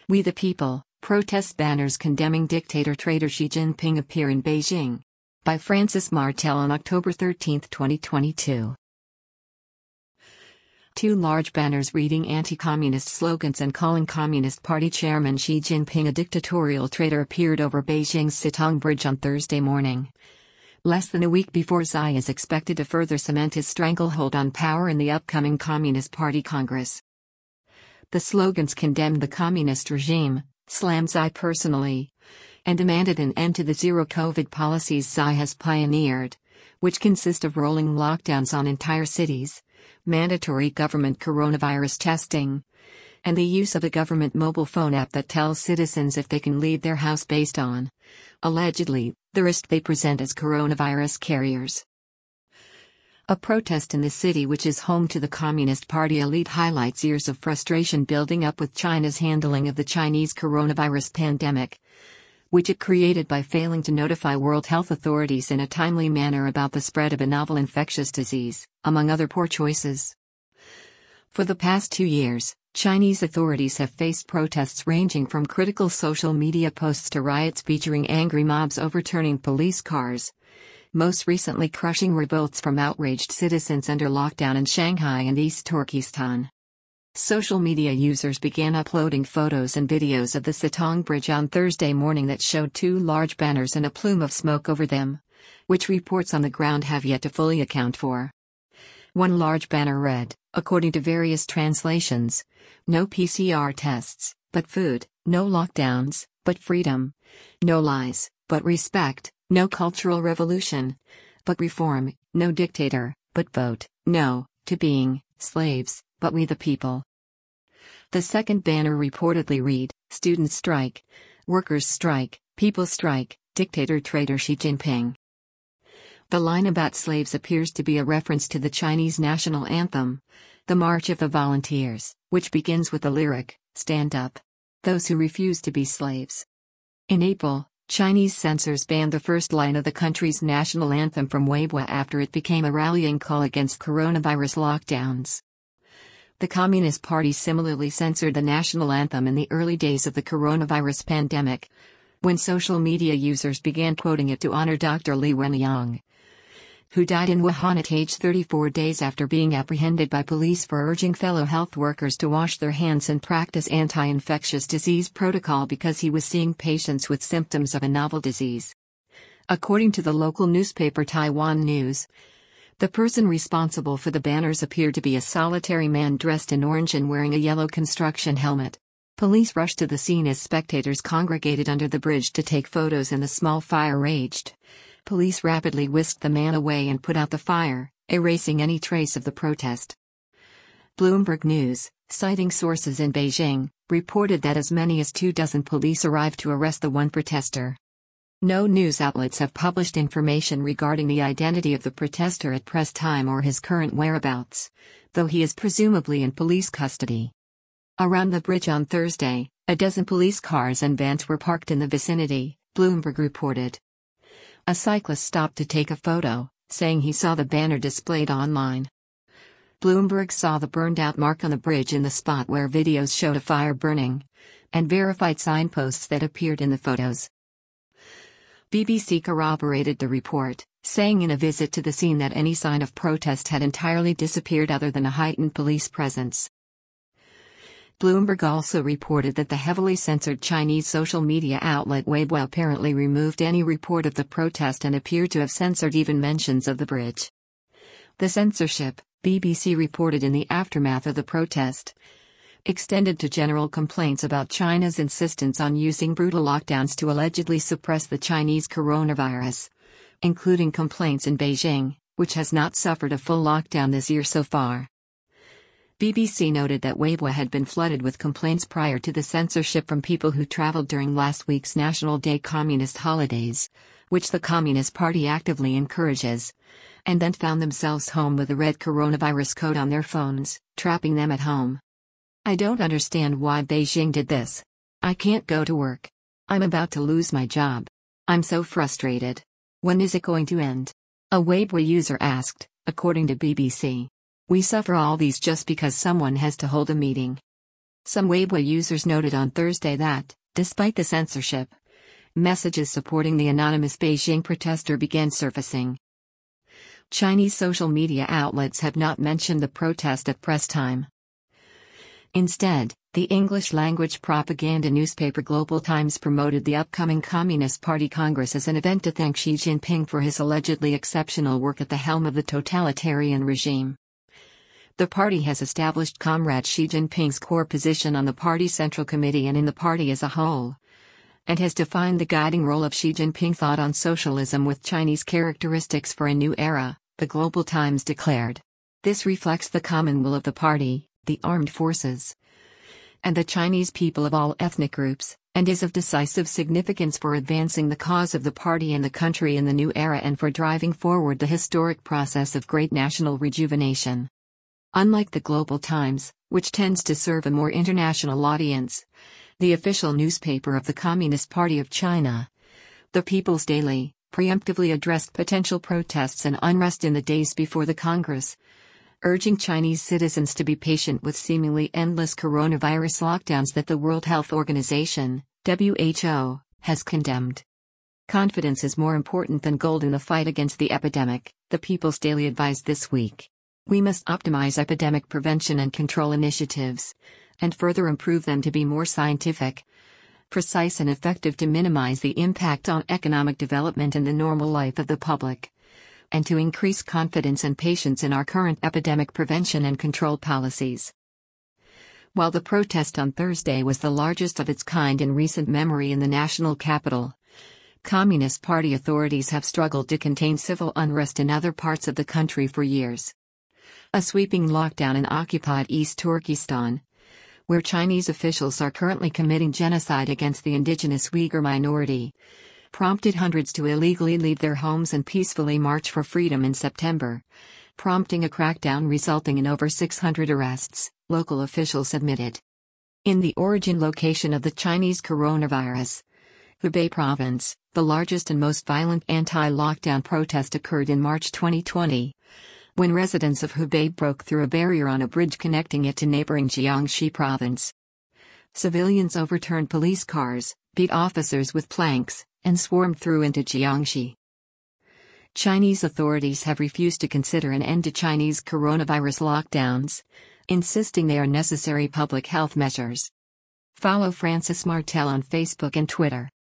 We the People, protest banners condemning dictator-traitor Xi Jinping appear in Beijing. By Francis Martel on October 13, 2022. Two large banners reading anti-communist slogans and calling Communist Party Chairman Xi Jinping a dictatorial traitor appeared over Beijing's Sitong Bridge on Thursday morning. Less than a week before Xi is expected to further cement his stranglehold on power in the upcoming Communist Party Congress. The slogans condemned the communist regime, slammed Xi personally, and demanded an end to the zero-COVID policies Xi has pioneered, which consist of rolling lockdowns on entire cities, mandatory government coronavirus testing, and the use of a government mobile phone app that tells citizens if they can leave their house based on, allegedly, the risk they present as coronavirus carriers. A protest in the city which is home to the Communist Party elite highlights years of frustration building up with China's handling of the Chinese coronavirus pandemic, which it created by failing to notify World Health authorities in a timely manner about the spread of a novel infectious disease, among other poor choices. For the past 2 years, Chinese authorities have faced protests ranging from critical social media posts to riots featuring angry mobs overturning police cars, most recently crushing revolts from outraged citizens under lockdown in Shanghai and East Turkestan. Social media users began uploading photos and videos of the Sitong Bridge on Thursday morning that showed two large banners and a plume of smoke over them, which reports on the ground have yet to fully account for. One large banner read, according to various translations, "No PCR tests, but food, no lockdowns, but freedom, no lies, but respect, no cultural revolution, but reform, no dictator, but vote, no, to being slaves, but we the people." The second banner reportedly read, "Students strike, workers strike, people strike, dictator-traitor Xi Jinping." The line about slaves appears to be a reference to the Chinese national anthem, the March of the Volunteers, which begins with the lyric, "Stand up. Those who refuse to be slaves." In April, Chinese censors banned the first line of the country's national anthem from Weibo after it became a rallying call against coronavirus lockdowns. The Communist Party similarly censored the national anthem in the early days of the coronavirus pandemic, when social media users began quoting it to honor Dr. Li Wenliang, who died in Wuhan at age 34 days after being apprehended by police for urging fellow health workers to wash their hands and practice anti-infectious disease protocol because he was seeing patients with symptoms of a novel disease. According to the local newspaper Taiwan News, the person responsible for the banners appeared to be a solitary man dressed in orange and wearing a yellow construction helmet. Police rushed to the scene as spectators congregated under the bridge to take photos and the small fire raged. Police rapidly whisked the man away and put out the fire, erasing any trace of the protest. Bloomberg News, citing sources in Beijing, reported that as many as 24 police arrived to arrest the one protester. No news outlets have published information regarding the identity of the protester at press time or his current whereabouts, though he is presumably in police custody. Around the bridge on Thursday, a dozen police cars and vans were parked in the vicinity, Bloomberg reported. A cyclist stopped to take a photo, saying he saw the banner displayed online. Bloomberg saw the burned-out mark on the bridge in the spot where videos showed a fire burning, and verified signposts that appeared in the photos. BBC corroborated the report, saying in a visit to the scene that any sign of protest had entirely disappeared other than a heightened police presence. Bloomberg also reported that the heavily censored Chinese social media outlet Weibo apparently removed any report of the protest and appeared to have censored even mentions of the bridge. The censorship, BBC reported in the aftermath of the protest, extended to general complaints about China's insistence on using brutal lockdowns to allegedly suppress the Chinese coronavirus, including complaints in Beijing, which has not suffered a full lockdown this year so far. BBC noted that Weibo had been flooded with complaints prior to the censorship from people who traveled during last week's National Day communist holidays, which the Communist Party actively encourages, and then found themselves home with a red coronavirus code on their phones, trapping them at home. "I don't understand why Beijing did this. I can't go to work. I'm about to lose my job. I'm so frustrated. When is it going to end?" a Weibo user asked, according to BBC. "We suffer all these just because someone has to hold a meeting." Some Weibo users noted on Thursday that, despite the censorship, messages supporting the anonymous Beijing protester began surfacing. Chinese social media outlets have not mentioned the protest at press time. Instead, the English-language propaganda newspaper Global Times promoted the upcoming Communist Party Congress as an event to thank Xi Jinping for his allegedly exceptional work at the helm of the totalitarian regime. The party has established Comrade Xi Jinping's core position on the party's Central Committee and in the party as a whole, and has defined the guiding role of Xi Jinping thought on socialism with Chinese characteristics for a new era, the Global Times declared. This reflects the common will of the party, the armed forces, and the Chinese people of all ethnic groups, and is of decisive significance for advancing the cause of the party and the country in the new era and for driving forward the historic process of great national rejuvenation. Unlike the Global Times, which tends to serve a more international audience, the official newspaper of the Communist Party of China, the People's Daily, preemptively addressed potential protests and unrest in the days before the Congress, urging Chinese citizens to be patient with seemingly endless coronavirus lockdowns that the World Health Organization, WHO, has condemned. Confidence is more important than gold in the fight against the epidemic, the People's Daily advised this week. We must optimize epidemic prevention and control initiatives, and further improve them to be more scientific, precise and effective to minimize the impact on economic development and the normal life of the public, and to increase confidence and patience in our current epidemic prevention and control policies. While the protest on Thursday was the largest of its kind in recent memory in the national capital, Communist Party authorities have struggled to contain civil unrest in other parts of the country for years. A sweeping lockdown in occupied East Turkestan, where Chinese officials are currently committing genocide against the indigenous Uyghur minority, prompted hundreds to illegally leave their homes and peacefully march for freedom in September, prompting a crackdown resulting in over 600 arrests, local officials admitted. In the origin location of the Chinese coronavirus, Hubei province, the largest and most violent anti-lockdown protest occurred in March 2020, when residents of Hubei broke through a barrier on a bridge connecting it to neighboring Jiangxi province. Civilians overturned police cars, beat officers with planks, and swarmed through into Jiangxi. Chinese authorities have refused to consider an end to Chinese coronavirus lockdowns, insisting they are necessary public health measures. Follow Francis Martel on Facebook and Twitter.